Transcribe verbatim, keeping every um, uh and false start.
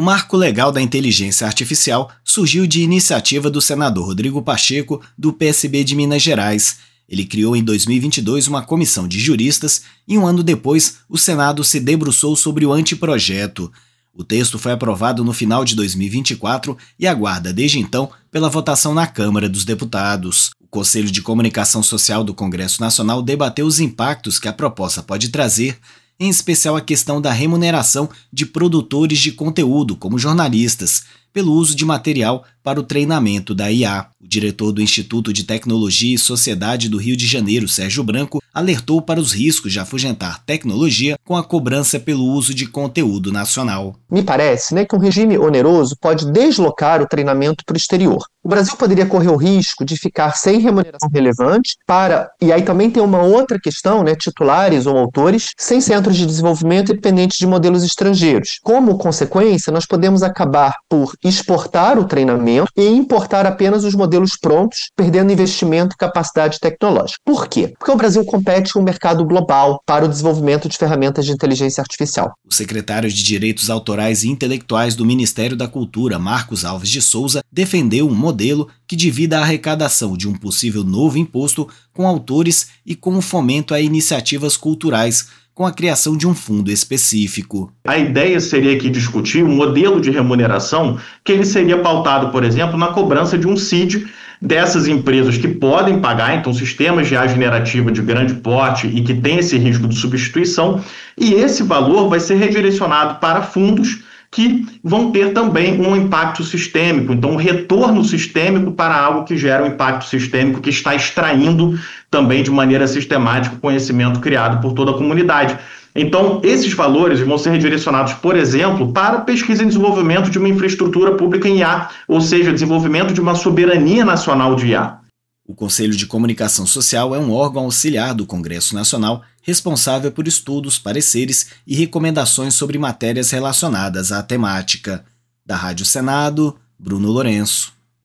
O Marco Legal da Inteligência Artificial surgiu de iniciativa do senador Rodrigo Pacheco, do P S B de Minas Gerais. Ele criou em dois mil e vinte e dois uma comissão de juristas e um ano depois o Senado se debruçou sobre o anteprojeto. O texto foi aprovado no final de dois mil e vinte e quatro e aguarda desde então pela votação na Câmara dos Deputados. O Conselho de Comunicação Social do Congresso Nacional debateu os impactos que a proposta pode trazer, em especial a questão da remuneração de produtores de conteúdo, como jornalistas, pelo uso de material para o treinamento da I A. O diretor do Instituto de Tecnologia e Sociedade do Rio de Janeiro, Sérgio Branco, alertou para os riscos de afugentar tecnologia com a cobrança pelo uso de conteúdo nacional. Me parece, né, que um regime oneroso pode deslocar o treinamento para o exterior. O Brasil poderia correr o risco de ficar sem remuneração relevante para, e aí também tem uma outra questão, né, titulares ou autores, sem centros de desenvolvimento dependentes de modelos estrangeiros. Como consequência, nós podemos acabar por exportar o treinamento e importar apenas os modelos prontos, perdendo investimento e capacidade tecnológica. Por quê? Porque o Brasil compete com o mercado global para o desenvolvimento de ferramentas de inteligência artificial. O secretário de Direitos Autorais e Intelectuais do Ministério da Cultura, Marcos Alves de Souza, defendeu um modelo que divida a arrecadação de um possível novo imposto com autores e com o fomento a iniciativas culturais, com a criação de um fundo específico. A ideia seria aqui discutir um modelo de remuneração que ele seria pautado, por exemplo, na cobrança de um C I D dessas empresas que podem pagar, então sistemas de I A generativa de grande porte e que tem esse risco de substituição, e esse valor vai ser redirecionado para fundos que vão ter também um impacto sistêmico, então um retorno sistêmico para algo que gera um impacto sistêmico, que está extraindo também de maneira sistemática o conhecimento criado por toda a comunidade. Então, esses valores vão ser redirecionados, por exemplo, para pesquisa e desenvolvimento de uma infraestrutura pública em I A, ou seja, desenvolvimento de uma soberania nacional de I A. O Conselho de Comunicação Social é um órgão auxiliar do Congresso Nacional responsável por estudos, pareceres e recomendações sobre matérias relacionadas à temática. Da Rádio Senado, Bruno Lourenço.